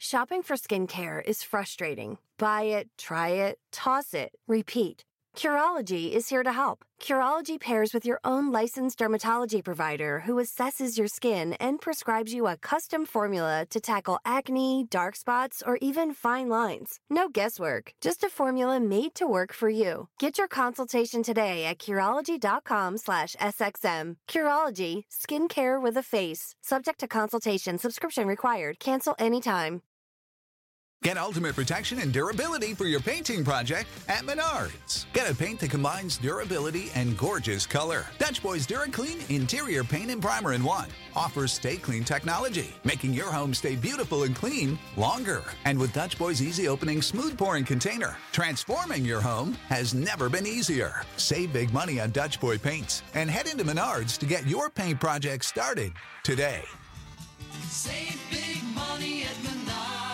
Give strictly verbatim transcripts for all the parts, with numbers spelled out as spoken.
Shopping for skincare is frustrating. Buy it, try it, toss it, repeat. Curology is here to help. Curology pairs with your own licensed dermatology provider who assesses your skin and prescribes you a custom formula to tackle acne, dark spots, or even fine lines. No guesswork, just a formula made to work for you. Get your consultation today at Curology.com slash SXM. Curology, skincare with a face. Subject to consultation, subscription required. Cancel anytime. Get ultimate protection and durability for your painting project at Menards. Get a paint that combines durability and gorgeous color. Dutch Boys DuraClean Interior Paint and Primer in one offers Stay Clean technology, making your home stay beautiful and clean longer. And with Dutch Boys Easy Opening Smooth Pouring Container, transforming your home has never been easier. Save big money on Dutch Boy paints and head into Menards to get your paint project started today. Save big money at Menards.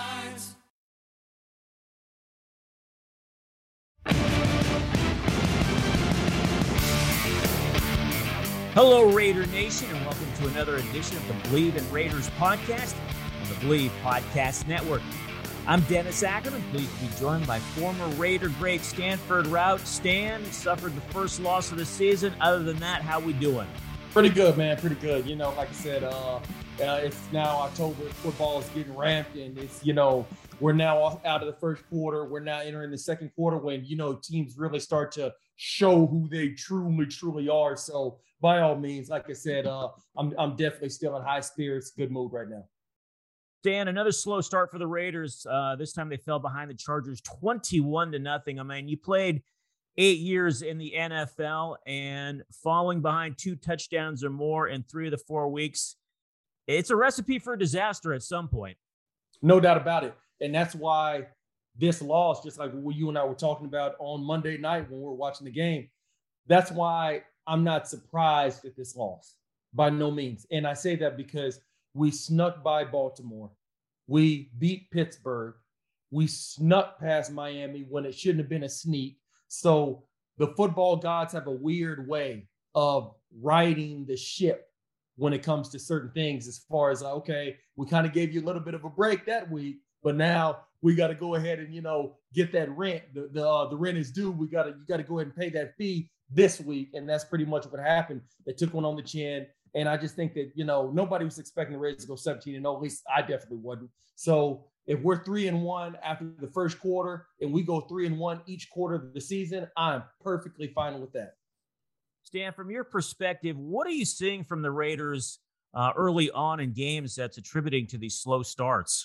Hello, Raider Nation, and welcome to another edition of the Believe in Raiders podcast on the Believe Podcast Network. I'm Dennis Ackerman, pleased to be joined by former Raider great Stanford Routt. Stan suffered the first loss of the season. Other than that, how we doing? Pretty good, man. Pretty good. You know, like I said, uh, uh, it's now October. Football is getting ramped, and it's, you know, we're now out of the first quarter. We're now entering the second quarter when, you know, teams really start to show who they truly, truly are. So by all means, like I said, uh, I'm I'm definitely still in high spirits, good mood right now. Dan, another slow start for the Raiders. Uh, this time they fell behind the Chargers twenty-one to nothing. I mean, you played eight years in the N F L, and falling behind two touchdowns or more in three of the four weeks, it's a recipe for disaster at some point. No doubt about it. And that's why this loss, just like what you and I were talking about on Monday night when we were watching the game, that's why I'm not surprised at this loss, by no means. And I say that because we snuck by Baltimore. We beat Pittsburgh. We snuck past Miami when it shouldn't have been a sneak. So the football gods have a weird way of riding the ship when it comes to certain things, as far as, okay, we kind of gave you a little bit of a break that week, but now we got to go ahead and, you know, get that rent. The the, uh, the rent is due. We got to you got to go ahead and pay that fee this week, and that's pretty much what happened. They took one on the chin, and I just think that, you know, nobody was expecting the Raiders to go seventeen and oh. At least I definitely wasn't. So if we're three and one after the first quarter, and we go three and one each quarter of the season, I'm perfectly fine with that. Stan, from your perspective, what are you seeing from the Raiders uh, early on in games that's attributing to these slow starts?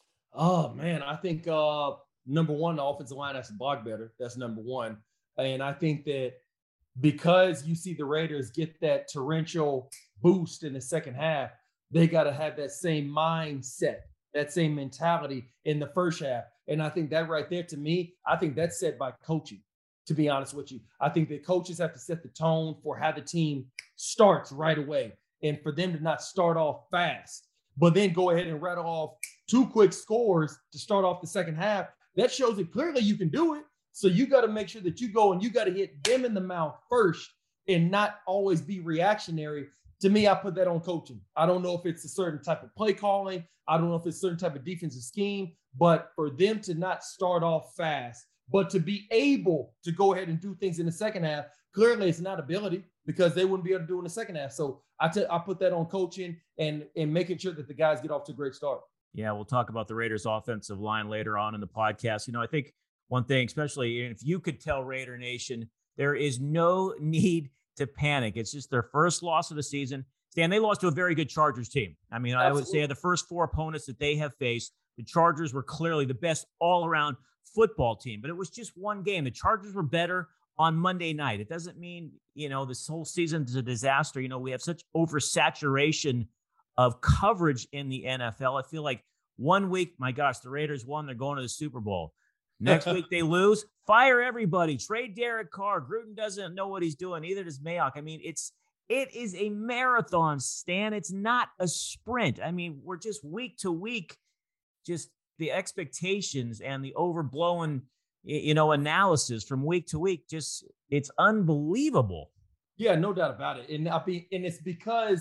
Oh man, I think uh, number one, the offensive line has to block better. That's number one, and I think that, because you see the Raiders get that torrential boost in the second half, they got to have that same mindset, that same mentality in the first half. And I think that right there, to me, I think that's set by coaching, to be honest with you. I think that coaches have to set the tone for how the team starts right away, and for them to not start off fast, but then go ahead and rattle off two quick scores to start off the second half. That shows that clearly you can do it. So you got to make sure that you go and you got to hit them in the mouth first and not always be reactionary. To me, I put that on coaching. I don't know if it's a certain type of play calling. I don't know if it's a certain type of defensive scheme, but for them to not start off fast, but to be able to go ahead and do things in the second half, clearly it's not ability, because they wouldn't be able to do it in the second half. So I, t- I put that on coaching and, and making sure that the guys get off to a great start. Yeah, we'll talk about the Raiders' offensive line later on in the podcast. You know, I think one thing, especially if you could tell Raider Nation, there is no need to panic. It's just their first loss of the season. Stan, they lost to a very good Chargers team. I mean, Absolutely. I would say the first four opponents that they have faced, the Chargers were clearly the best all-around football team, but it was just one game. The Chargers were better on Monday night. It doesn't mean, you know, this whole season is a disaster. You know, we have such oversaturation of coverage in the N F L. I feel like one week, my gosh, the Raiders won, they're going to the Super Bowl. Next week they lose, fire everybody, trade Derek Carr. Gruden doesn't know what he's doing. Neither does Mayock. I mean, it's it is a marathon, Stan. It's not a sprint. I mean, we're just week to week, just the expectations and the overblown, you know, analysis from week to week. Just it's unbelievable. Yeah, no doubt about it. And I be, and it's because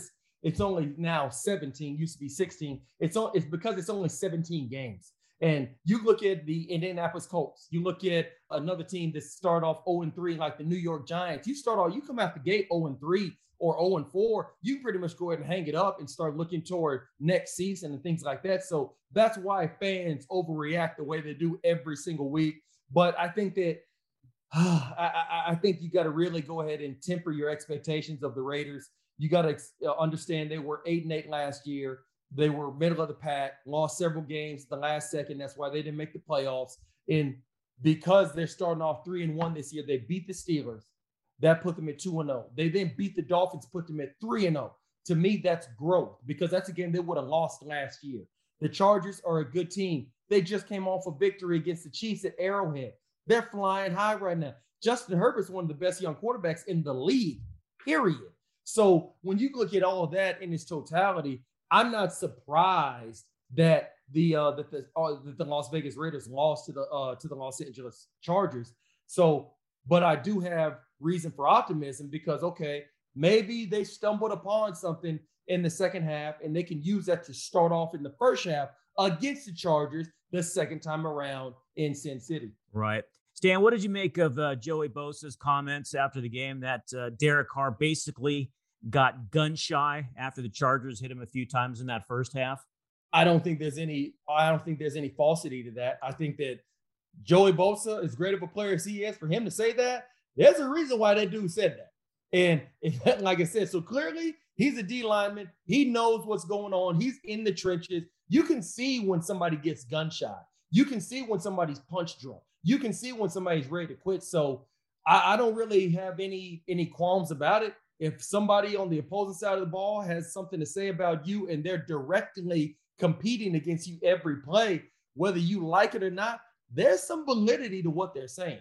it's only now seventeen, used to be sixteen. It's, on, it's because it's only seventeen games. And you look at the Indianapolis Colts, you look at another team that start off oh and three like the New York Giants. You start off, you come out the gate oh and three or oh and four, you pretty much go ahead and hang it up and start looking toward next season and things like that. So that's why fans overreact the way they do every single week. But I think that uh, I, I think you got to really go ahead and temper your expectations of the Raiders. You got to understand they were eight and eight last year. They were middle of the pack, lost several games at the last second. That's why they didn't make the playoffs. And because they're starting off three and one this year, they beat the Steelers. That put them at two and oh. They then beat the Dolphins, put them at three and oh. To me, that's growth because that's a game they would have lost last year. The Chargers are a good team. They just came off a victory against the Chiefs at Arrowhead. They're flying high right now. Justin Herbert's one of the best young quarterbacks in the league, period. So when you look at all of that in its totality, I'm not surprised that the uh, that the uh, that the Las Vegas Raiders lost to the uh, to the Los Angeles Chargers. So, but I do have reason for optimism because okay, maybe they stumbled upon something in the second half, and they can use that to start off in the first half against the Chargers the second time around in Sin City. Right. Stan, what did you make of uh, Joey Bosa's comments after the game that uh, Derek Carr basically got gun shy after the Chargers hit him a few times in that first half? I don't think there's any, I don't think there's any falsity to that. I think that Joey Bosa, as great of a player as he is, for him to say that, there's a reason why that dude said that. And like I said, so clearly he's a D lineman. He knows what's going on. He's in the trenches. You can see when somebody gets gun shy. You can see when somebody's punch drunk. You can see when somebody's ready to quit. So I, I don't really have any, any qualms about it. If somebody on the opposing side of the ball has something to say about you and they're directly competing against you every play, whether you like it or not, there's some validity to what they're saying.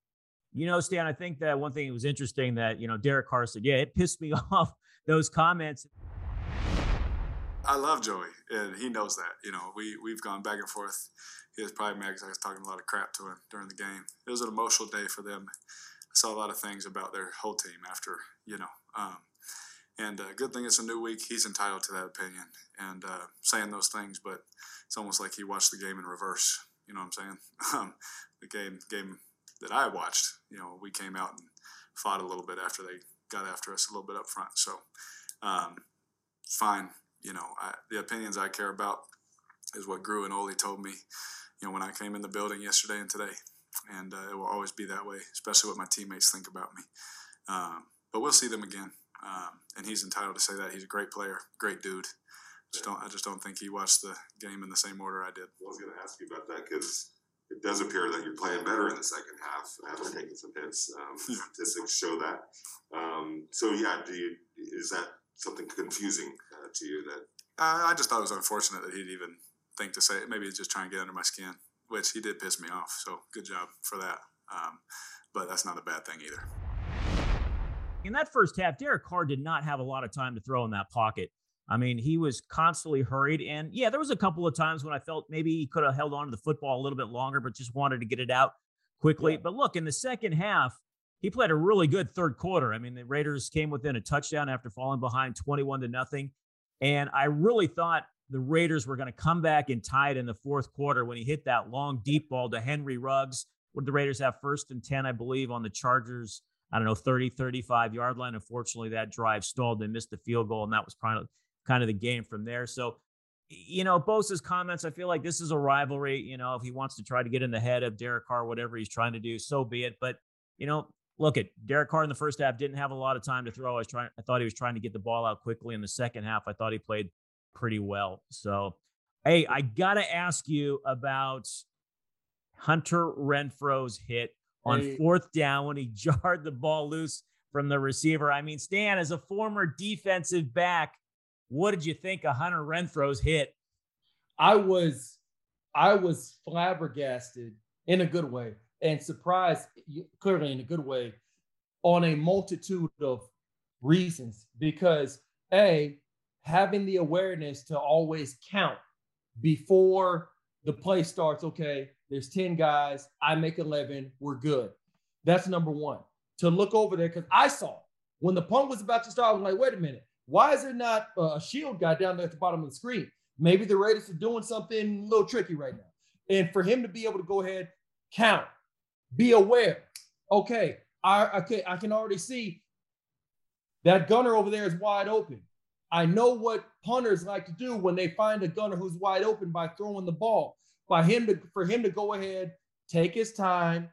You know, Stan, I think that one thing that was interesting that, you know, Derek Carr said, yeah, it pissed me off, those comments. I love Joey, and he knows that. You know, we, we've gone back and forth. He was probably mad because I was talking a lot of crap to him during the game. It was an emotional day for them. I saw a lot of things about their whole team after, you know. Um, and uh, good thing it's a new week. He's entitled to that opinion and uh, saying those things, but it's almost like he watched the game in reverse. You know what I'm saying? Um, the game game that I watched, you know, we came out and fought a little bit after they got after us a little bit up front. So um, fine. You know, I, the opinions I care about is what Gru and Ole told me, you know, when I came in the building yesterday and today. And uh, it will always be that way, especially what my teammates think about me. Um, but we'll see them again. Um, and he's entitled to say that. He's a great player, great dude. Just don't, I just don't think he watched the game in the same order I did. I was going to ask you about that because it does appear that you're playing better in the second half after taking some hits. Um, statistics show that. Um, so, yeah, do you, is that something confusing uh, to you? That uh, I just thought it was unfortunate that he'd even think to say it. Maybe he's just trying to get under my skin, which he did piss me off. So good job for that. Um, but that's not a bad thing either. In that first half, Derek Carr did not have a lot of time to throw in that pocket. I mean, he was constantly hurried. And yeah, there was a couple of times when I felt maybe he could have held on to the football a little bit longer, but just wanted to get it out quickly. Yeah. But look, in the second half, he played a really good third quarter. I mean, the Raiders came within a touchdown after falling behind twenty-one to nothing. And I really thought the Raiders were going to come back and tie it in the fourth quarter when he hit that long, deep ball to Henry Ruggs. Would the Raiders have first and ten, I believe, on the Chargers, I don't know, thirty, thirty-five yard line. Unfortunately, that drive stalled. They missed the field goal, and that was kind of, kind of the game from there. So, you know, Bosa's comments, I feel like this is a rivalry. You know, if he wants to try to get in the head of Derek Carr, whatever he's trying to do, so be it. But, you know, look at Derek Carr in the first half didn't have a lot of time to throw. I was trying, I thought he was trying to get the ball out quickly. In the second half, I thought he played pretty well. So, hey, I got to ask you about Hunter Renfro's hit on hey. fourth down when he jarred the ball loose from the receiver. I mean, Stan, as a former defensive back, what did you think of Hunter Renfro's hit? I was, I was flabbergasted in a good way and surprised, clearly in a good way, on a multitude of reasons. Because A, having the awareness to always count before the play starts. Okay, there's ten guys. I make eleven. We're good. That's number one. To look over there, because I saw when the punt was about to start, I was like, wait a minute. Why is there not a shield guy down there at the bottom of the screen? Maybe the Raiders are doing something a little tricky right now. And for him to be able to go ahead, count, be aware. Okay, I, okay, I can already see that gunner over there is wide open. I know what punters like to do when they find a gunner who's wide open by throwing the ball. By him to, for him to go ahead, take his time,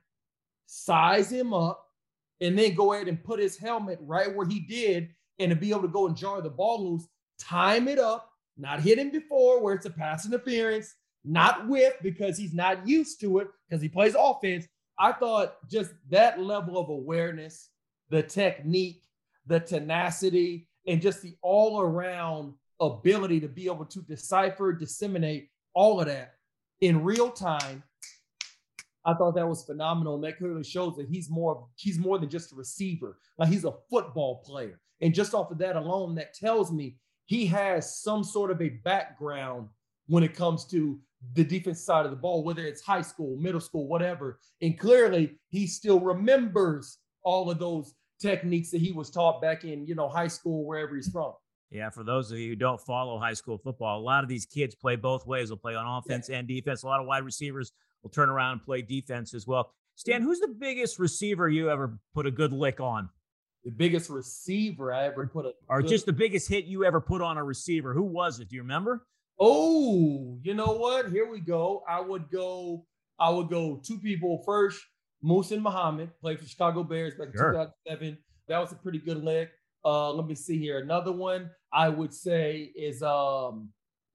size him up, and then go ahead and put his helmet right where he did, and to be able to go and jar the ball loose, time it up, not hit him before where it's a pass interference, not whiff because he's not used to it because he plays offense. I thought just that level of awareness, the technique, the tenacity, and just the all-around ability to be able to decipher, disseminate all of that in real time, I thought that was phenomenal. And that clearly shows that he's more, he's more than just a receiver. Like, he's a football player. And just off of that alone, that tells me he has some sort of a background when it comes to the defense side of the ball, whether it's high school, middle school, whatever. And clearly he still remembers all of those techniques that he was taught back in, you know, high school, wherever he's from. Yeah, for those of you who don't follow high school football, a lot of these kids play both ways. They'll play on offense yeah. and defense. A lot of wide receivers will turn around and play defense as well. Stan, who's the biggest receiver you ever put a good lick on? The biggest receiver I ever put a Or good... just the biggest hit you ever put on a receiver. Who was it? Do you remember? Oh, you know what? Here we go. I would go, I would go two people first. Muhsin Muhammad played for Chicago Bears back in sure. two thousand seven. That was a pretty good lick. Uh, let me see here. Another one I would say is um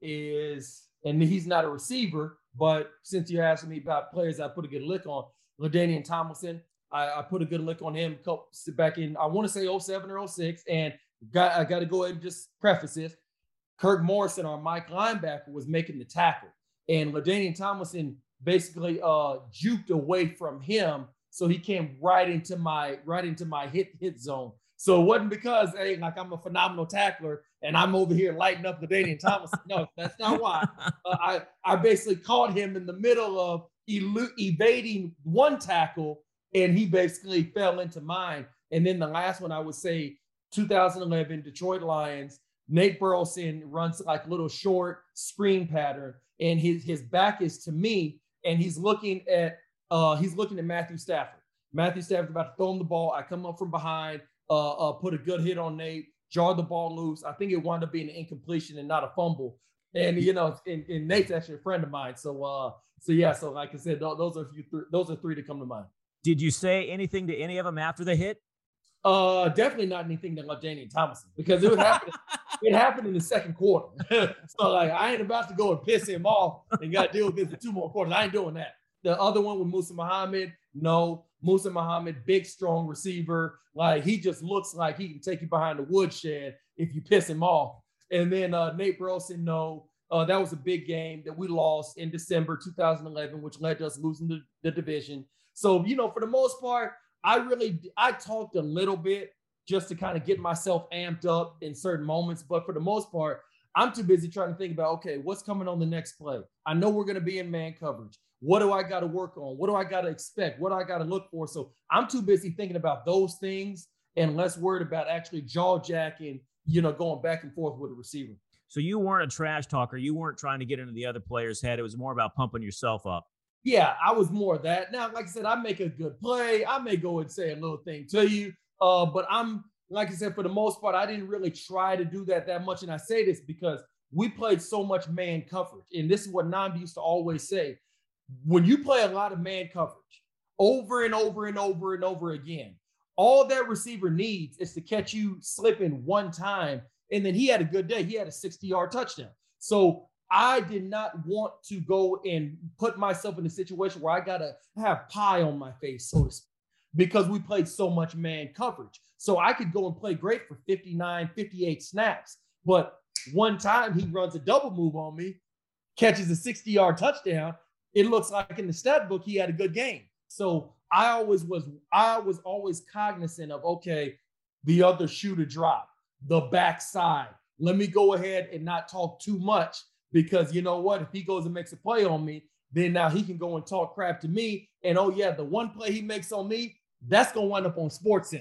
is, and he's not a receiver, but since you're asking me about players I put a good lick on, LaDainian Tomlinson, I, I put a good lick on him back in, I want to say oh seven or oh six, and got I got to go ahead and just preface this. Kirk Morrison, our Mike linebacker, was making the tackle, and LaDainian Tomlinson basically uh juked away from him, so he came right into my right into my hit hit zone. So it wasn't because, hey, like I'm a phenomenal tackler and I'm over here lighting up LaDainian Tomlinson. No, that's not why. Uh, I, I basically caught him in the middle of elu- evading one tackle, and he basically fell into mine. And then the last one, I would say two thousand eleven Detroit Lions, Nate Burleson runs like a little short screen pattern, and his, his back is to me, and he's looking at uh, he's looking at Matthew Stafford. Matthew Stafford's about to throw him the ball. I come up from behind. Uh, uh, put a good hit on Nate, jar the ball loose. I think it wound up being an incompletion and not a fumble. And, you know, and, and Nate's actually a friend of mine. So, uh, so yeah, so like I said, th- those are a few, th- those are three to come to mind. Did you say anything to any of them after the hit? Uh, definitely not anything to LaDainian Tomlinson, because it would happen. It happened in the second quarter. So like, I ain't about to go and piss him off and got to deal with this for two more quarters. I ain't doing that. The other one with Muhsin Muhammad, no. Muhsin Muhammad, big, strong receiver. Like, he just looks like he can take you behind the woodshed if you piss him off. And then uh, Nate Burleson, no. Uh, that was a big game that we lost in December two thousand eleven, which led to us losing the, the division. So, you know, for the most part, I really, I talked a little bit just to kind of get myself amped up in certain moments. But for the most part, I'm too busy trying to think about, okay, what's coming on the next play? I know we're going to be in man coverage. What do I got to work on? What do I got to expect? What do I got to look for? So I'm too busy thinking about those things and less worried about actually jaw jacking, you know, going back and forth with a receiver. So you weren't a trash talker. You weren't trying to get into the other player's head. It was more about pumping yourself up. Yeah, I was more of that. Now, like I said, I make a good play. I may go and say a little thing to you. Uh, but I'm, like I said, for the most part, I didn't really try to do that that much. And I say this because we played so much man coverage. And this is what Nnamdi used to always say. When you play a lot of man coverage over and over and over and over again, all that receiver needs is to catch you slipping one time. And then he had a good day. He had a sixty-yard touchdown. So I did not want to go and put myself in a situation where I got to have pie on my face, so to speak, because we played so much man coverage. So I could go and play great for fifty-nine, fifty-eight snaps. But one time he runs a double move on me, catches a sixty-yard touchdown. It looks like in the stat book, he had a good game. So I always was, I was always cognizant of, okay, the other shoe to drop, the backside. Let me go ahead and not talk too much, because you know what? If he goes and makes a play on me, then now he can go and talk crap to me. And oh yeah, the one play he makes on me, that's going to wind up on SportsCenter.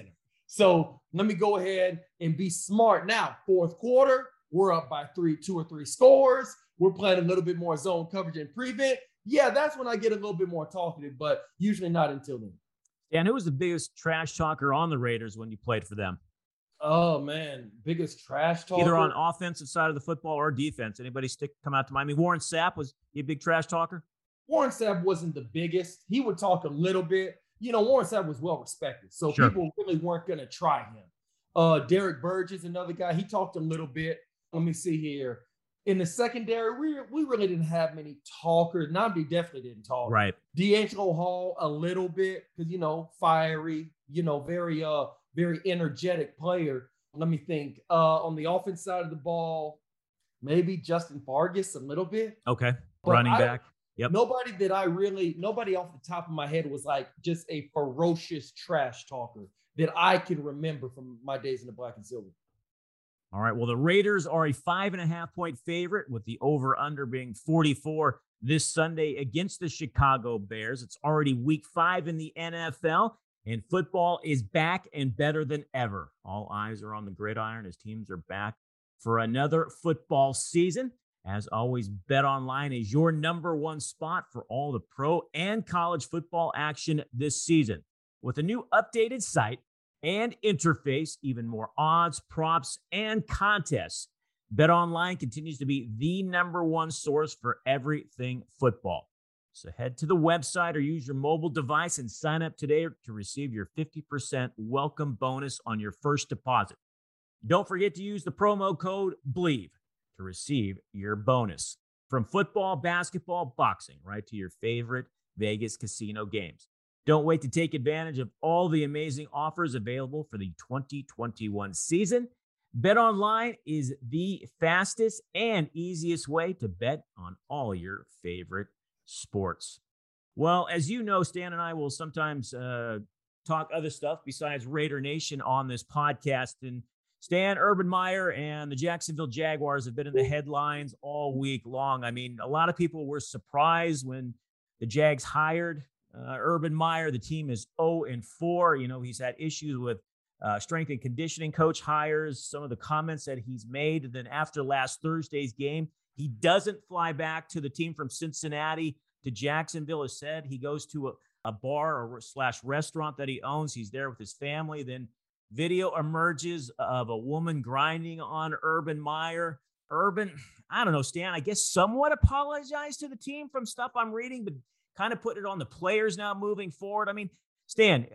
So let me go ahead and be smart. Now, fourth quarter, we're up by three, two or three scores. We're playing a little bit more zone coverage and prevent. Yeah, that's when I get a little bit more talkative, but usually not until then. And who was the biggest trash talker on the Raiders when you played for them? Oh, man, biggest trash talker? Either on offensive side of the football or defense. Anybody stick come out to mind? I mean, Warren Sapp, was he a big trash talker? Warren Sapp wasn't the biggest. He would talk a little bit. You know, Warren Sapp was well respected, so Sure. people really weren't going to try him. Uh, Derek Burgess, another guy, he talked a little bit. Let me see here. In the secondary, we, we really didn't have many talkers. Namdi definitely didn't talk. Right. D'Angelo Hall a little bit because, you know, fiery, you know, very, uh, very energetic player. Let me think. Uh, on the offense side of the ball, maybe Justin Fargas a little bit. Okay. But Running I- back. Yep. Nobody that I really, nobody off the top of my head was like just a ferocious trash talker that I can remember from my days in the black and silver. All right. Well, the Raiders are a five and a half point favorite, with the over under being forty-four this Sunday against the Chicago Bears. It's already week five in the N F L, and football is back and better than ever. All eyes are on the gridiron as teams are back for another football season. As always, BetOnline is your number one spot for all the pro and college football action this season. With a new updated site and interface, even more odds, props, and contests, BetOnline continues to be the number one source for everything football. So head to the website or use your mobile device and sign up today to receive your fifty percent welcome bonus on your first deposit. Don't forget to use the promo code BLEAV to receive your bonus. From football, basketball, boxing, right to your favorite Vegas casino games. Don't wait to take advantage of all the amazing offers available for the twenty twenty-one season. BetOnline is the fastest and easiest way to bet on all your favorite sports. Well, as you know, Stan and I will sometimes uh, talk other stuff besides Raider Nation on this podcast. And Stan, Urban Meyer and the Jacksonville Jaguars have been in the headlines all week long. I mean, a lot of people were surprised when the Jags hired uh, Urban Meyer. The team is oh and four. You know, he's had issues with uh, strength and conditioning coach hires, some of the comments that he's made. And then after last Thursday's game, he doesn't fly back to the team from Cincinnati to Jacksonville. As said, he goes to a, a bar or slash restaurant that he owns. He's there with his family. Then video emerges of a woman grinding on Urban Meyer. Urban, I don't know, Stan, I guess somewhat apologized to the team from stuff I'm reading, but kind of put it on the players now moving forward. I mean, Stan,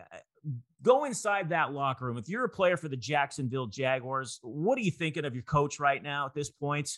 go inside that locker room. If you're a player for the Jacksonville Jaguars, what are you thinking of your coach right now at this point?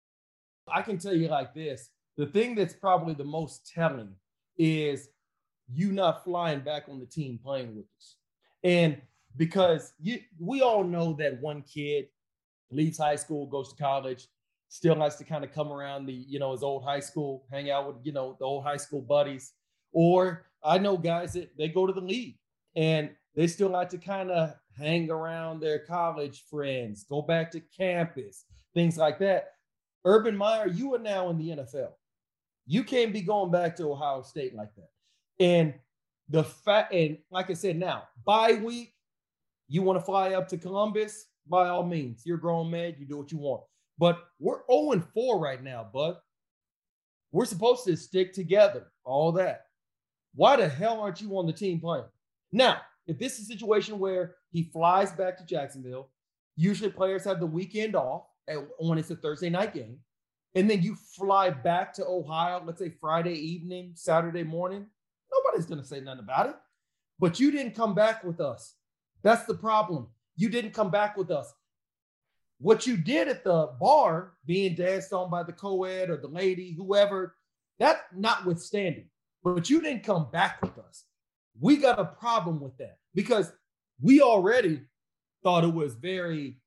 I can tell you like this. The thing that's probably the most telling is you not flying back on the team playing with us. And because you, we all know that one kid leaves high school, goes to college, still has to kind of come around the, you know, his old high school, hang out with, you know, the old high school buddies. Or I know guys that they go to the league and they still like to kind of hang around their college friends, go back to campus, things like that. Urban Meyer, you are now in the N F L. You can't be going back to Ohio State like that. And the fact, and like I said, now, bye week, you want to fly up to Columbus? By all means, you're a grown man. You do what you want. But we're oh and four right now, bud. We're supposed to stick together, all that. Why the hell aren't you on the team playing? Now, if this is a situation where he flies back to Jacksonville, usually players have the weekend off when it's a Thursday night game, and then you fly back to Ohio, let's say Friday evening, Saturday morning, nobody's going to say nothing about it. But you didn't come back with us. That's the problem. You didn't come back with us. What you did at the bar, being danced on by the co-ed or the lady, whoever, that notwithstanding, but you didn't come back with us. We got a problem with that because we already thought it was very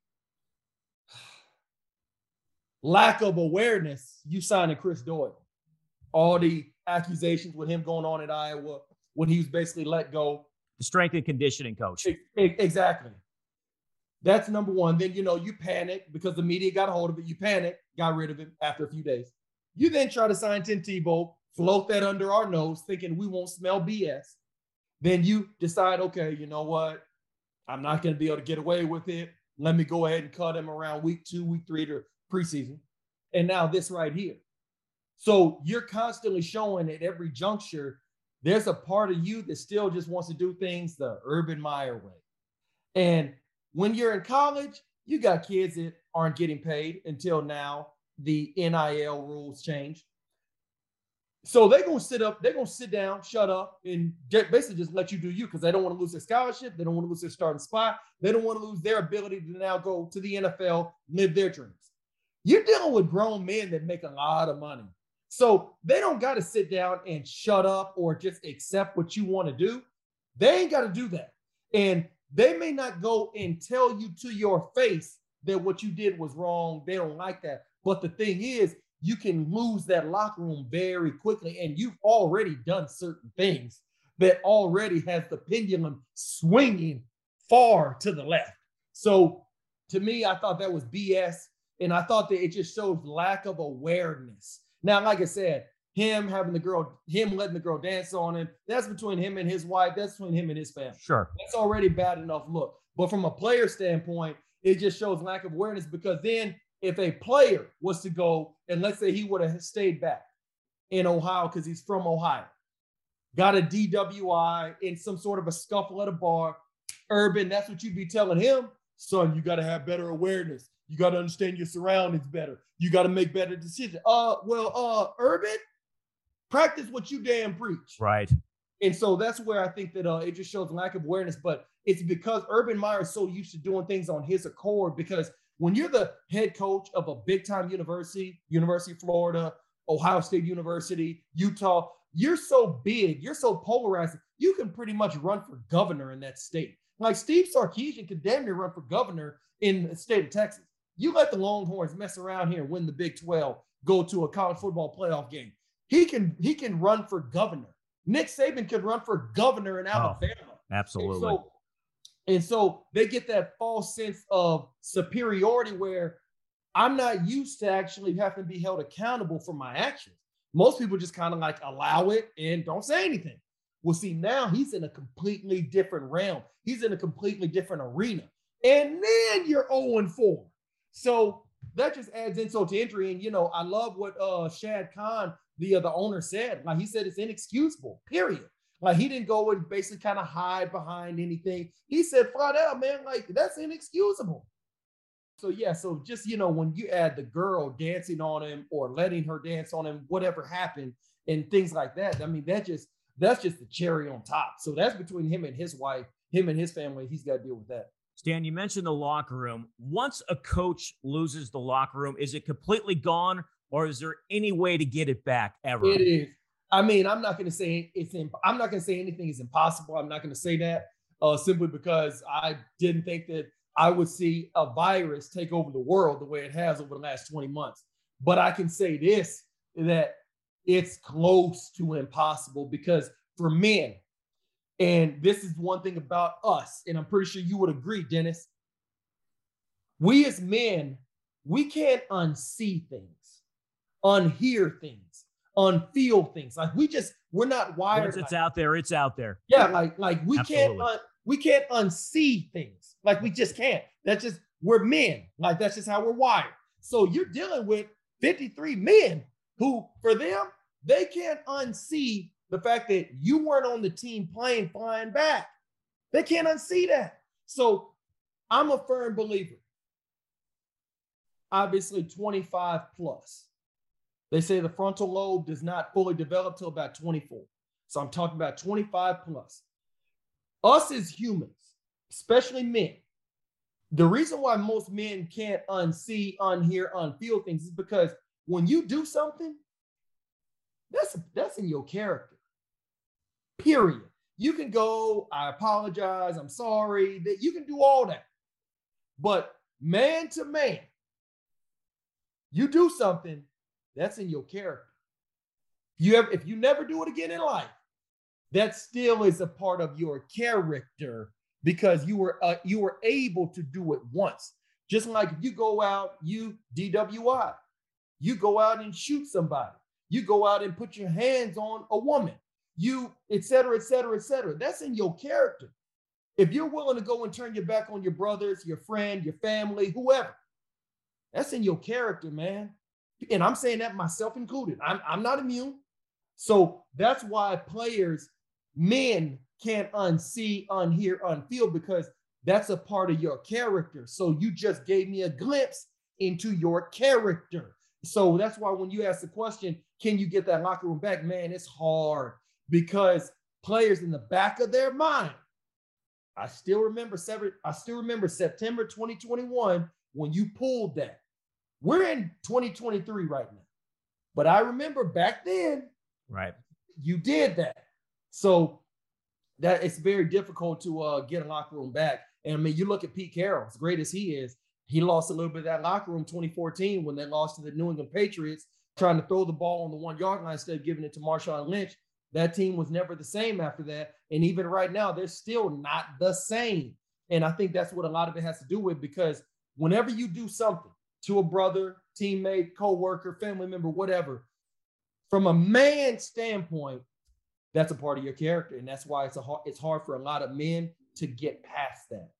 lack of awareness. You signing Chris Doyle. All the accusations with him going on at Iowa when he was basically let go. The strength and conditioning coach. Exactly. That's number one. Then, you know, you panic because the media got a hold of it. You panic, got rid of him after a few days. You then try to sign Tim Tebow, float that under our nose, thinking we won't smell B S. Then you decide, okay, you know what? I'm not going to be able to get away with it. Let me go ahead and cut him around week two, week three to preseason. And now this right here. So you're constantly showing at every juncture, there's a part of you that still just wants to do things the Urban Meyer way. And when you're in college, you got kids that aren't getting paid until now the N I L rules change. So they're going to sit up, they're going to sit down, shut up, and get, basically just let you do you because they don't want to lose their scholarship. They don't want to lose their starting spot. They don't want to lose their ability to now go to the N F L, live their dreams. You're dealing with grown men that make a lot of money. So they don't got to sit down and shut up or just accept what you want to do. They ain't got to do that. And they may not go and tell you to your face that what you did was wrong. They don't like that. But the thing is, you can lose that locker room very quickly. And you've already done certain things that already has the pendulum swinging far to the left. So to me, I thought that was B S. And I thought that it just shows lack of awareness. Now, like I said, him having the girl, him letting the girl dance on him, that's between him and his wife. That's between him and his family. Sure. That's already bad enough look. But from a player standpoint, it just shows lack of awareness because then if a player was to go, and let's say he would have stayed back in Ohio because he's from Ohio, got a D W I in some sort of a scuffle at a bar, Urban, that's what you'd be telling him. Son, you got to have better awareness. You got to understand your surroundings better. You got to make better decisions. Uh, well, uh, Urban, practice what you damn preach. Right. And so that's where I think that uh, it just shows lack of awareness. But it's because Urban Meyer is so used to doing things on his accord. Because when you're the head coach of a big-time university, University of Florida, Ohio State University, Utah, you're so big, you're so polarizing, you can pretty much run for governor in that state. Like Steve Sarkisian could damn near run for governor in the state of Texas. You let the Longhorns mess around here and win the Big twelve, go to a college football playoff game. He can he can run for governor. Nick Saban could run for governor in Alabama. Oh, absolutely. And so, and so they get that false sense of superiority where I'm not used to actually having to be held accountable for my actions. Most people just kind of like allow it and don't say anything. Well, see, now he's in a completely different realm. He's in a completely different arena. And then you're oh and four. So that just adds insult to injury. And, you know, I love what uh, Shad Khan, the, uh, the owner, said. Like, he said it's inexcusable, period. Like, he didn't go and basically kind of hide behind anything. He said, flat out, man, like, that's inexcusable. So, yeah, so just, you know, when you add the girl dancing on him or letting her dance on him, whatever happened and things like that, I mean, that just, that's just the cherry on top. So that's between him and his wife, him and his family. He's got to deal with that. Stan, you mentioned the locker room. Once a coach loses the locker room, is it completely gone, or is there any way to get it back ever? It is. I mean, I'm not going to say it's. Imp- I'm not going to say anything is impossible. I'm not going to say that uh, simply because I didn't think that I would see a virus take over the world the way it has over the last twenty months. But I can say this, that it's close to impossible because for men, and this is one thing about us, and I'm pretty sure you would agree, Dennis, we as men, we can't unsee things, unhear things, unfeel things. Like we just, we're not wired. Once it's like, out there, it's out there. Yeah, like, like we Absolutely. can't, un, we can't unsee things. Like we just can't. That's just, we're men. Like that's just how we're wired. So you're dealing with fifty-three men who, for them, they can't unsee the fact that you weren't on the team playing flying back. They can't unsee that. So I'm a firm believer. Obviously, twenty-five plus. They say the frontal lobe does not fully develop till about twenty-four. So I'm talking about twenty-five plus. Us as humans, especially men, the reason why most men can't unsee, unhear, unfeel things is because when you do something, that's, that's in your character. Period. You can go, I apologize, I'm sorry, that you can do all that. But man to man, you do something, that's in your character. You have, if you never do it again in life, that still is a part of your character because you were uh, you were able to do it once. Just like if you go out, you D W I, you go out and shoot somebody, you go out and put your hands on a woman, you et cetera, et cetera, et cetera. That's in your character. If you're willing to go and turn your back on your brothers, your friend, your family, whoever, that's in your character, man. And I'm saying that myself included. I'm, I'm not immune. So that's why players, men can't unsee, unhear, unfeel, because that's a part of your character. So you just gave me a glimpse into your character. So that's why when you ask the question, can you get that locker room back? Man, it's hard, because players in the back of their mind, I still remember seven, I still remember September twenty twenty-one when you pulled that. We're in twenty twenty-three right now. But I remember back then, right, you did that. So that it's very difficult to uh, get a locker room back. And I mean, you look at Pete Carroll, as great as he is, he lost a little bit of that locker room twenty fourteen when they lost to the New England Patriots, trying to throw the ball on the one yard line instead of giving it to Marshawn Lynch. That team was never the same after that. And even right now, they're still not the same. And I think that's what a lot of it has to do with, because whenever you do something to a brother, teammate, coworker, family member, whatever, from a man standpoint, that's a part of your character. And that's why it's a hard, it's hard for a lot of men to get past that.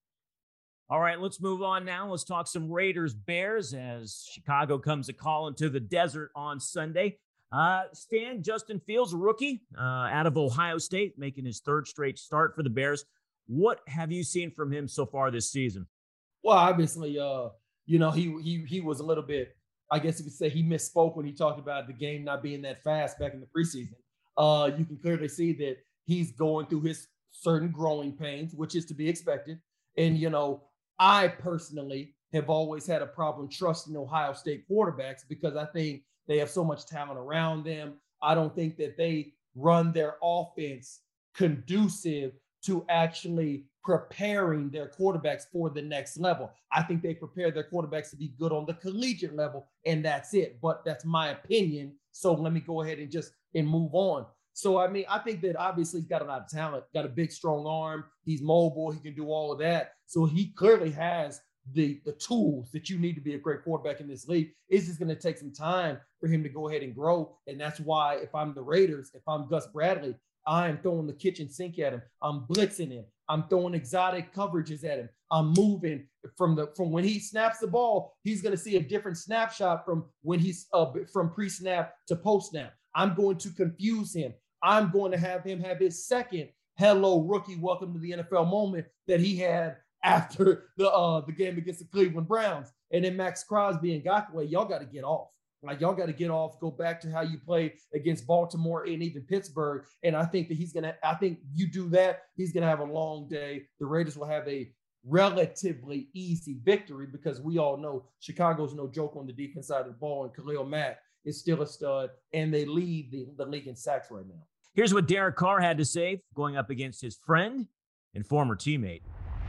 All right, let's move on now. Let's talk some Raiders Bears as Chicago comes a call into the desert on Sunday. Uh, Stan, Justin Fields, a rookie uh, out of Ohio State, making his third straight start for the Bears. What have you seen from him so far this season? Well, obviously, uh, you know, he he he was a little bit, I guess you could say he misspoke when he talked about the game not being that fast back in the preseason. Uh, you can clearly see that he's going through his certain growing pains, which is to be expected. And, you know, I personally have always had a problem trusting Ohio State quarterbacks because I think they have so much talent around them. I don't think that they run their offense conducive to actually preparing their quarterbacks for the next level. I think they prepare their quarterbacks to be good on the collegiate level, and that's it. But that's my opinion. So let me go ahead and just and move on. So, I mean, I think that obviously he's got a lot of talent, got a big, strong arm. He's mobile. He can do all of that. So he clearly has the, the tools that you need to be a great quarterback in this league. It's just going to take some time for him to go ahead and grow. And that's why if I'm the Raiders, if I'm Gus Bradley, I am throwing the kitchen sink at him. I'm blitzing him. I'm throwing exotic coverages at him. I'm moving from the from when he snaps the ball. He's going to see a different snapshot from when he's uh, from pre-snap to post-snap. I'm going to confuse him. I'm going to have him have his second hello rookie welcome to the N F L moment that he had after the uh, the game against the Cleveland Browns. And then Max Crosby and Ngakoue, y'all got to get off. Like, y'all got to get off, go back to how you played against Baltimore and even Pittsburgh. And I think that he's going to, I think you do that, he's going to have a long day. The Raiders will have a relatively easy victory because we all know Chicago's no joke on the defense side of the ball, and Khalil Mack is still a stud, and they lead the, the league in sacks right now. Here's what Derek Carr had to say going up against his friend and former teammate.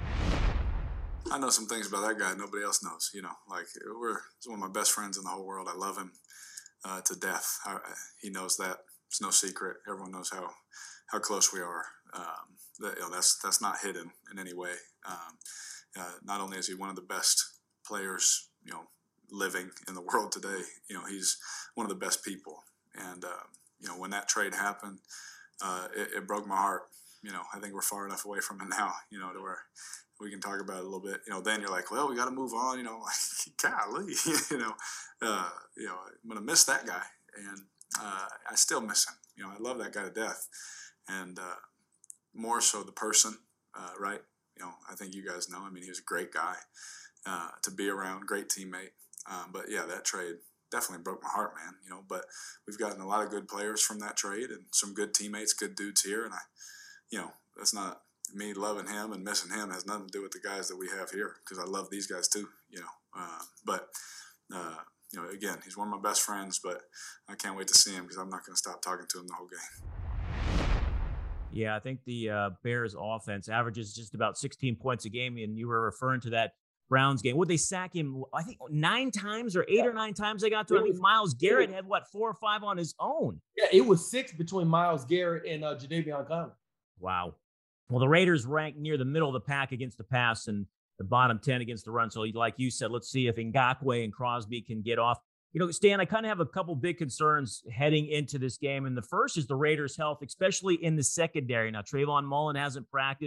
I know some things about that guy nobody else knows. You know, like we're he's one of my best friends in the whole world. I love him uh, to death. I, he knows that. It's no secret. Everyone knows how how close we are. Um, that, you know, that's that's not hidden in any way. Um, uh, not only is he one of the best players, you know, living in the world today, you know, he's one of the best people. And uh, you know, when that trade happened, uh, it, it broke my heart. You know, I think we're far enough away from it now, you know, to where we can talk about it a little bit. You know, then you're like, well, we got to move on. You know, like, golly, you know, uh, you know, I'm gonna miss that guy, and uh, I still miss him. You know, I love that guy to death, and uh, more so the person, uh, right? You know, I think you guys know. I mean, he was a great guy uh, to be around, great teammate. Um, but yeah, that trade definitely broke my heart, man. You know, but we've gotten a lot of good players from that trade, and some good teammates, good dudes here, and I, you know, that's not. Me loving him and missing him has nothing to do with the guys that we have here, because I love these guys too, you know. Uh, but, uh, you know, again, he's one of my best friends, but I can't wait to see him because I'm not going to stop talking to him the whole game. Yeah, I think the uh, Bears offense averages just about sixteen points a game, and you were referring to that Browns game. Would they sack him, I think, nine times or eight yeah. or nine times they got to? It I think was, Myles Garrett had, what, four or five on his own? Yeah, it was six between Myles Garrett and uh, Jadeveon Clowney. Wow. Well, the Raiders rank near the middle of the pack against the pass and the bottom ten against the run. So like you said, let's see if Ngakoue and Crosby can get off. You know, Stan, I kind of have a couple big concerns heading into this game. And the first is the Raiders' health, especially in the secondary. Now, Trayvon Mullen hasn't practiced.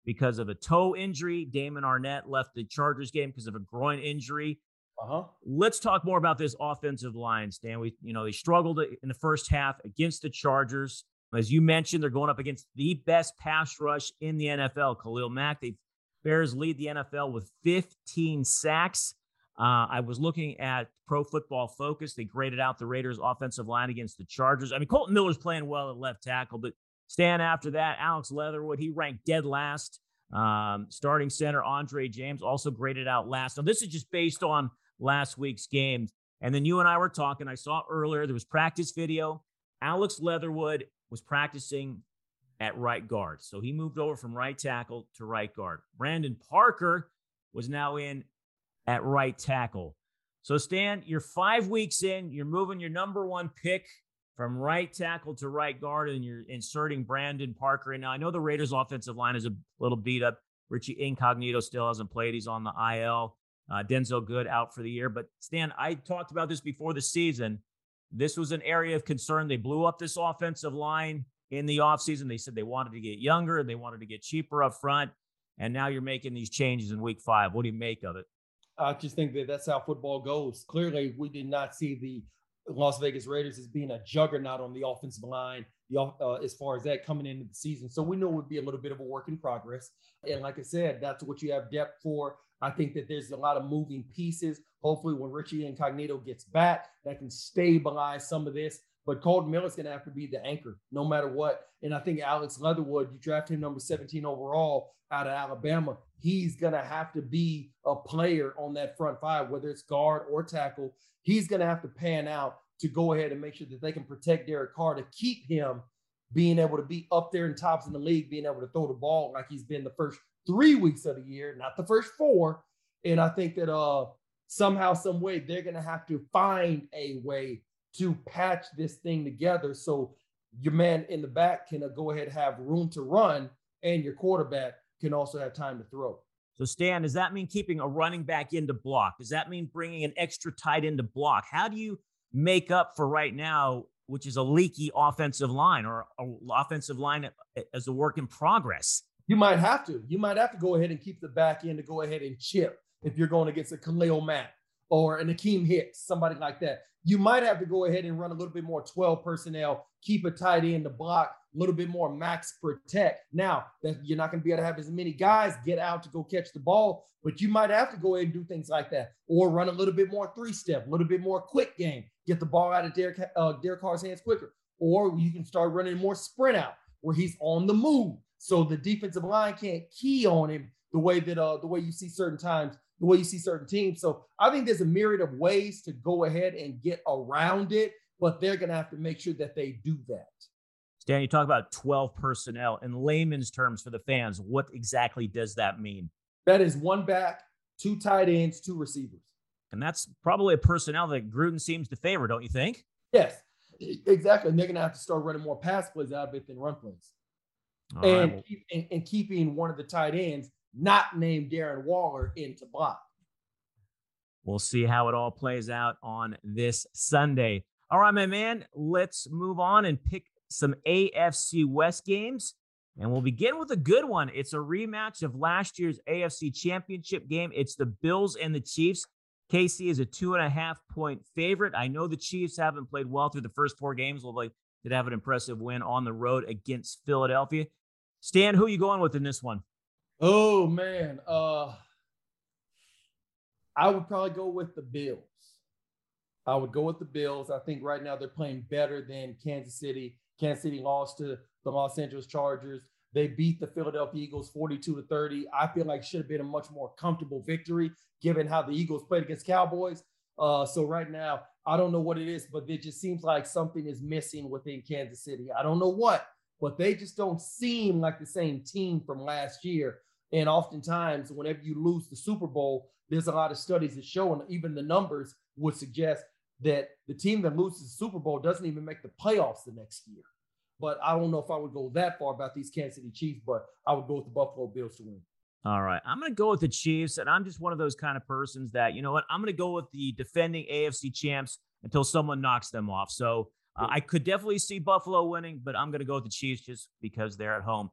because of a toe injury. Damon Arnett left the Chargers game because of a groin injury. Uh-huh. Let's talk more about this offensive line, Stan. We, you know, they struggled in the first half against the Chargers. As you mentioned, they're going up against the best pass rush in the N F L, Khalil Mack. The Bears lead the N F L with fifteen sacks. Uh, I was looking at Pro Football Focus. They graded out the Raiders' offensive line against the Chargers. I mean, Colton Miller's playing well at left tackle, but Stan, after that, Alex Leatherwood, he ranked dead last. Um, starting center Andre James also graded out last. Now, this is just based on last week's games. And then you and I were talking. I saw earlier there was practice video. Alex Leatherwood was practicing at right guard. So he moved over from right tackle to right guard. Brandon Parker was now in at right tackle. So, Stan, you're five weeks in. You're moving your number one pick from right tackle to right guard, and you're inserting Brandon Parker in. Now, I know the Raiders' offensive line is a little beat up. Richie Incognito still hasn't played. He's on the I L. Uh, Denzel Good out for the year. But, Stan, I talked about this before the season. This was an area of concern. They blew up this offensive line in the offseason. They said they wanted to get younger. They wanted to get cheaper up front. And now you're making these changes in week five. What do you make of it? I just think that that's how football goes. Clearly, we did not see the Las Vegas Raiders as being a juggernaut on the offensive line, the, uh, as far as that coming into the season. So we knew it would be a little bit of a work in progress. And like I said, that's what you have depth for. I think that there's a lot of moving pieces. Hopefully when Richie Incognito gets back, that can stabilize some of this. But Colton Miller's going to have to be the anchor no matter what. And I think Alex Leatherwood, you draft him number seventeen overall out of Alabama. He's going to have to be a player on that front five, whether it's guard or tackle. He's going to have to pan out to go ahead and make sure that they can protect Derek Carr to keep him being able to be up there in tops in the league, being able to throw the ball like he's been the first three weeks of the year, not the first four. And I think that uh, somehow, some way, they're going to have to find a way to patch this thing together so your man in the back can uh, go ahead and have room to run, and your quarterback can also have time to throw. So, Stan, does that mean keeping a running back into block? Does that mean bringing an extra tight end to block? How do you make up for right now, which is a leaky offensive line, or an offensive line as a work in progress? You might have to. You might have to go ahead and keep the back end to go ahead and chip if you're going against a Khalil Mack or an Akeem Hicks, somebody like that. You might have to go ahead and run a little bit more twelve personnel, keep a tight end to block, a little bit more max protect. Now, that you're not going to be able to have as many guys get out to go catch the ball, but you might have to go ahead and do things like that, or run a little bit more three-step, a little bit more quick game, get the ball out of Derek, uh, Derek Carr's hands quicker. Or you can start running more sprint out where he's on the move, so the defensive line can't key on him the way that uh, the way you see certain times, the way you see certain teams. So I think there's a myriad of ways to go ahead and get around it, but they're going to have to make sure that they do that. Stan, you talk about twelve personnel. In layman's terms for the fans, what exactly does that mean? That is one back, two tight ends, two receivers. And that's probably a personnel that Gruden seems to favor, don't you think? Yes, exactly. And they're going to have to start running more pass plays out of it than run plays. All and, right, well, keep, and, and keeping one of the tight ends not named Darren Waller into block. We'll see how it all plays out on this Sunday. All right, my man, let's move on and pick some A F C West games. And we'll begin with a good one. It's a rematch of last year's A F C Championship game. It's the Bills and the Chiefs. K C is a two and a half point favorite. I know the Chiefs haven't played well through the first four games, although they did have an impressive win on the road against Philadelphia. Stan, who are you going with in this one? Oh, man. Uh, I would probably go with the Bills. I would go with the Bills. I think right now they're playing better than Kansas City. Kansas City lost to the Los Angeles Chargers. They beat the Philadelphia Eagles forty-two to thirty. I feel like it should have been a much more comfortable victory given how the Eagles played against Cowboys. Uh, so right now, I don't know what it is, but it just seems like something is missing within Kansas City. I don't know what, but they just don't seem like the same team from last year. And oftentimes, whenever you lose the Super Bowl, there's a lot of studies that show, and even the numbers would suggest that the team that loses the Super Bowl doesn't even make the playoffs the next year. But I don't know if I would go that far about these Kansas City Chiefs, but I would go with the Buffalo Bills to win. All right. I'm going to go with the Chiefs, and I'm just one of those kind of persons that, you know what, I'm going to go with the defending A F C champs until someone knocks them off. So uh, I could definitely see Buffalo winning, but I'm going to go with the Chiefs just because they're at home.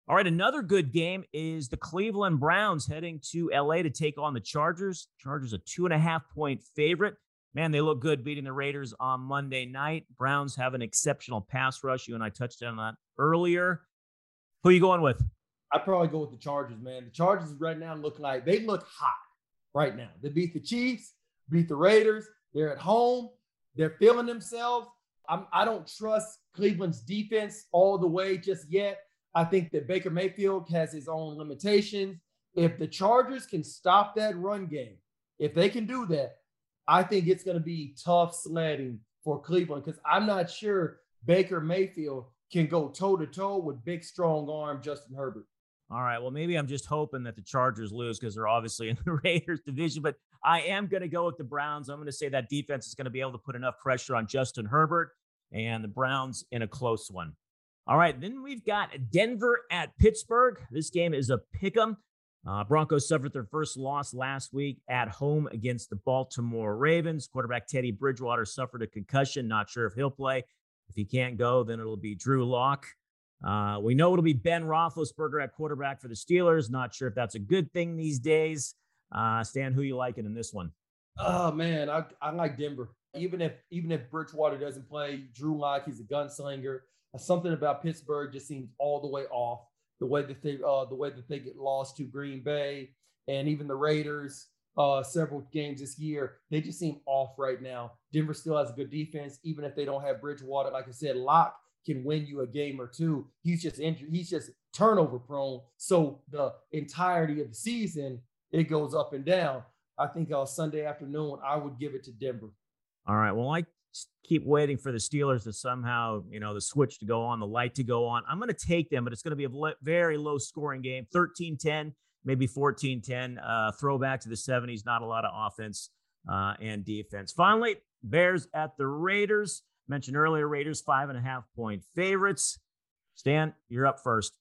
All right, another good game is the Cleveland Browns heading to L A to take on the Chargers. Chargers a two and a half point favorite. Man, they look good beating the Raiders on Monday night. Browns have an exceptional pass rush. You and I touched on that earlier. Who are you going with? I'd probably go with the Chargers, man. The Chargers right now look like they look hot right now. They beat the Chiefs, beat the Raiders. They're at home. They're feeling themselves. I'm, I don't trust Cleveland's defense all the way just yet. I think that Baker Mayfield has his own limitations. If the Chargers can stop that run game, if they can do that, I think it's going to be tough sledding for Cleveland because I'm not sure Baker Mayfield can go toe-to-toe with big, strong arm Justin Herbert. All right, well, maybe I'm just hoping that the Chargers lose because they're obviously in the Raiders division, but I am going to go with the Browns. I'm going to say that defense is going to be able to put enough pressure on Justin Herbert and the Browns in a close one. All right, then we've got Denver at Pittsburgh. This game is a pick'em. Uh, Broncos suffered their first loss last week at home against the Baltimore Ravens. Quarterback Teddy Bridgewater suffered a concussion. Not sure if he'll play. If he can't go, then it'll be Drew Lock. Uh, we know it'll be Ben Roethlisberger at quarterback for the Steelers. Not sure if that's a good thing these days. Uh, Stan, who you liking in this one? Oh, man, I, I like Denver. Even if even if Bridgewater doesn't play, Drew Lock, he's a gunslinger. Something about Pittsburgh just seems all the way off. The way that they uh, the way that they get lost to Green Bay and even the Raiders uh, several games this year, they just seem off right now. Denver still has a good defense, even if they don't have Bridgewater. Like I said, Locke can win you a game or two. He's just injured. He's just turnover prone. So the entirety of the season, it goes up and down. I think uh, Sunday afternoon, I would give it to Denver. All right. Well, I keep waiting for the Steelers to somehow, you know, the switch to go on, the light to go on. I'm going to take them, but it's going to be a le- very low scoring game, thirteen ten, maybe fourteen ten, uh, throwback to the seventies, not a lot of offense uh, and defense. Finally, Bears at the Raiders. Mentioned earlier, Raiders five and a half point favorites. Stan, you're up first.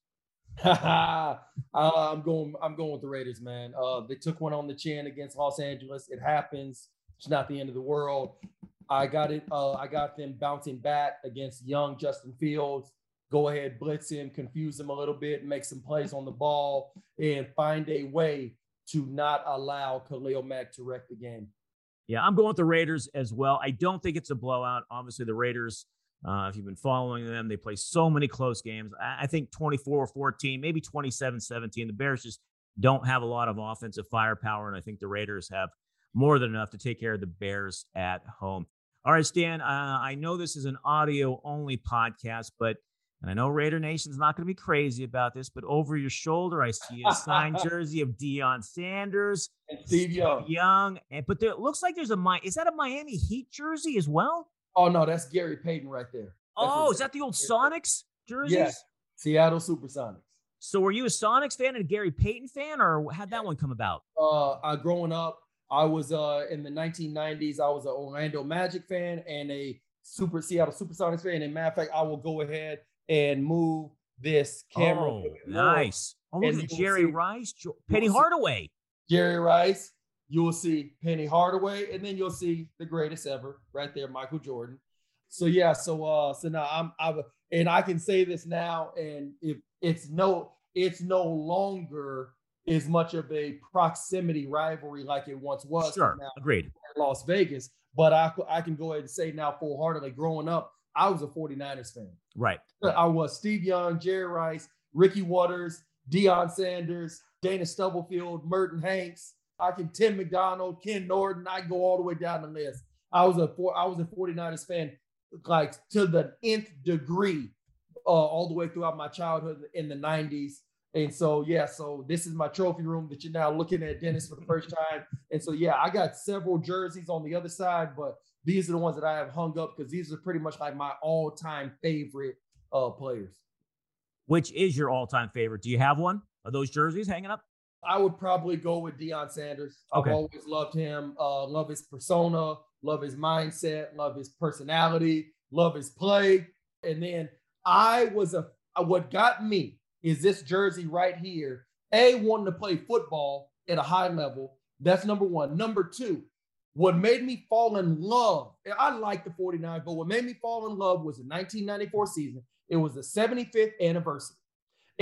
uh, I'm going. I'm going with the Raiders, man. Uh, they took one on the chin against Los Angeles. It happens. It's not the end of the world. I got it. Uh, I got them bouncing back against young Justin Fields. Go ahead, blitz him, confuse him a little bit, make some plays on the ball, and find a way to not allow Khalil Mack to wreck the game. Yeah, I'm going with the Raiders as well. I don't think it's a blowout. Obviously, the Raiders, uh, if you've been following them, they play so many close games. I, I think twenty-four fourteen, maybe twenty-seven seventeen. The Bears just don't have a lot of offensive firepower, and I think the Raiders have more than enough to take care of the Bears at home. All right, Stan, uh, I know this is an audio-only podcast, but and I know Raider Nation's not going to be crazy about this, but over your shoulder, I see a signed jersey of Deion Sanders, and Steve Young. Young, and but there, it looks like there's a is that a Miami Heat jersey as well? Oh no, that's Gary Payton right there. That's oh, is that the old Sonics jerseys? Yes, Seattle Supersonics. So, were you a Sonics fan and a Gary Payton fan, or how'd that one come about? Uh, I growing up, I was uh in the nineteen nineties. I was an Orlando Magic fan and a Super Seattle Supersonics fan. And matter of fact, I will go ahead and move this camera. Oh, nice. Oh, look at Jerry Rice, jo- Penny Hardaway. Jerry Rice. You will see Penny Hardaway, and then you'll see the greatest ever right there, Michael Jordan. So yeah, so uh, so now I'm, I'm, and I can say this now, and if it's no, it's no longer as much of a proximity rivalry like it once was. Sure, now, agreed. Las Vegas, but I I can go ahead and say now full-heartedly, growing up, I was a 49ers fan. Right. I was Steve Young, Jerry Rice, Ricky Waters, Deion Sanders, Dana Stubblefield, Merton Hanks. I can Tim McDonald, Ken Norton. I go all the way down the list. I was a four, I was a 49ers fan, like to the nth degree, uh, all the way throughout my childhood in the nineties. And so, yeah, so this is my trophy room that you're now looking at, Dennis, for the first time. And so, yeah, I got several jerseys on the other side, but these are the ones that I have hung up because these are pretty much like my all-time favorite uh, players. Which is your all-time favorite? Do you have one of those jerseys hanging up? I would probably go with Deion Sanders. Okay. I've always loved him. Uh, love his persona, love his mindset, love his personality, love his play. And then I was a what got me is this jersey right here. A, wanting to play football at a high level. That's number one. Number two, what made me fall in love, I like the 49ers, but what made me fall in love was the nineteen ninety-four season. It was the seventy-fifth anniversary.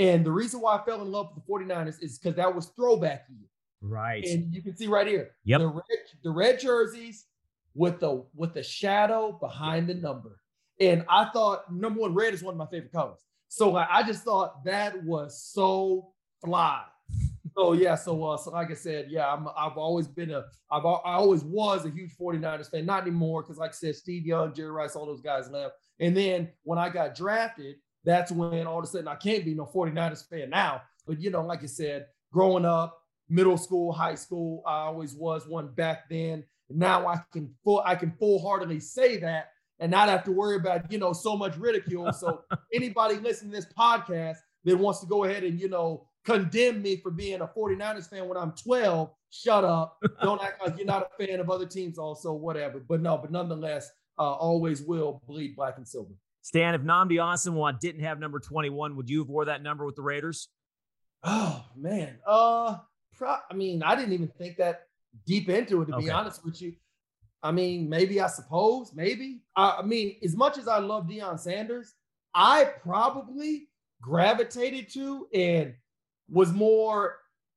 And the reason why I fell in love with the forty-niners is because that was throwback year. Right. And you can see right here, Yep. the red, the red jerseys with the with the shadow behind the number. And I thought, number one, red is one of my favorite colors. So like, I just thought that was so fly. So yeah, so uh, so like I said, yeah, I'm I've always been a I've I always was a huge forty-niners fan, not anymore because like I said, Steve Young, Jerry Rice, all those guys left. And then when I got drafted, that's when all of a sudden I can't be no forty-niners fan now. But you know, like I said, growing up, middle school, high school, I always was one back then. Now I can full I can full-heartedly say that and not have to worry about, you know, so much ridicule. So anybody listening to this podcast that wants to go ahead and, you know, condemn me for being a forty-niners fan when I'm twelve, shut up. Don't act like you're not a fan of other teams also, whatever. But no, but nonetheless, uh, always will bleed black and silver. Stan, if Nnamdi Asomugha didn't have number twenty-one, would you have wore that number with the Raiders? Oh, man. Uh, pro- I mean, I didn't even think that deep into it, to Okay. be honest with you. I mean, maybe I suppose, maybe. I, I mean, as much as I love Deion Sanders, I probably gravitated to and was more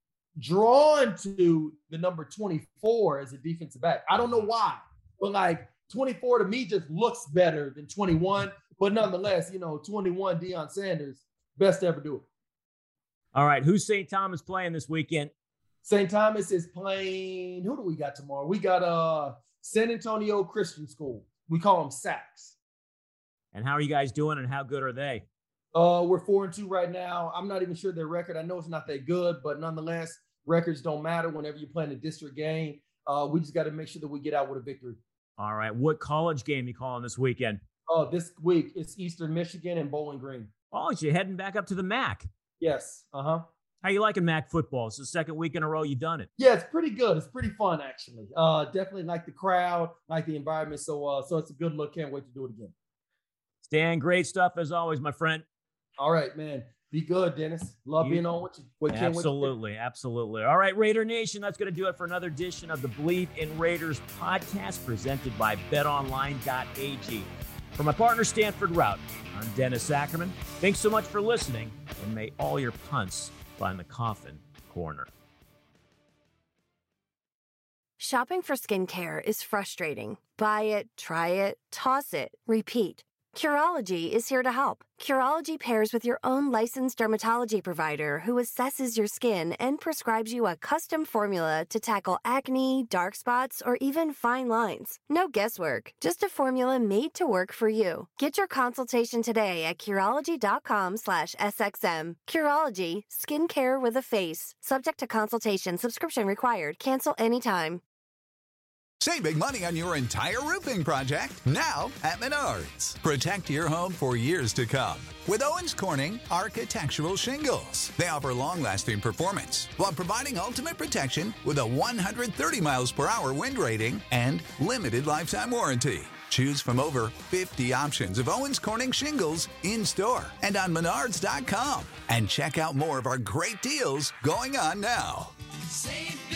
drawn to the number twenty-four as a defensive back. I don't know why, but like twenty-four to me just looks better than twenty-one. But nonetheless, you know, twenty-one, Deion Sanders, best to ever do it. All right. Who's Saint Thomas playing this weekend? Saint Thomas is playing. Who do we got tomorrow? We got uh San Antonio Christian School. We call them S A Cs. And how are you guys doing and how good are they? Uh, we're four and two right now. I'm not even sure their record. I know it's not that good, but nonetheless, records don't matter whenever you're playing a district game. Uh, we just got to make sure that we get out with a victory. All right. What college game you calling this weekend? Uh, this week it's Eastern Michigan and Bowling Green. Oh, you're heading back up to the M A C. Yes. Uh huh. How you liking M A C football? It's the second week in a row you've done it. Yeah, it's pretty good. It's pretty fun actually. Uh, definitely like the crowd, like the environment. So, uh, so it's a good look. Can't wait to do it again. Stan, great stuff as always, my friend. All right, man. Be good, Dennis. Love You- being on with you. Wait, can't wait to- Absolutely, absolutely. All right, Raider Nation, that's going to do it for another edition of the Believe in Raiders podcast presented by bet online dot a g. For my partner, Stanford Rout, I'm Dennis Ackerman. Thanks so much for listening, and may all your punts find the coffin corner. Shopping for skincare is frustrating. Buy it, try it, toss it, repeat. Curology is here to help. Curology pairs with your own licensed dermatology provider who assesses your skin and prescribes you a custom formula to tackle acne, dark spots, or even fine lines. No guesswork, just a formula made to work for you. Get your consultation today at Curology.com slash SXM. Curology, skincare with a face. Subject to consultation, subscription required. Cancel anytime. Save big money on your entire roofing project now at Menards. Protect your home for years to come with Owens Corning Architectural Shingles. They offer long-lasting performance while providing ultimate protection with a one hundred thirty miles per hour wind rating and limited lifetime warranty. Choose from over fifty options of Owens Corning shingles in-store and on Menards dot com. And check out more of our great deals going on now. Save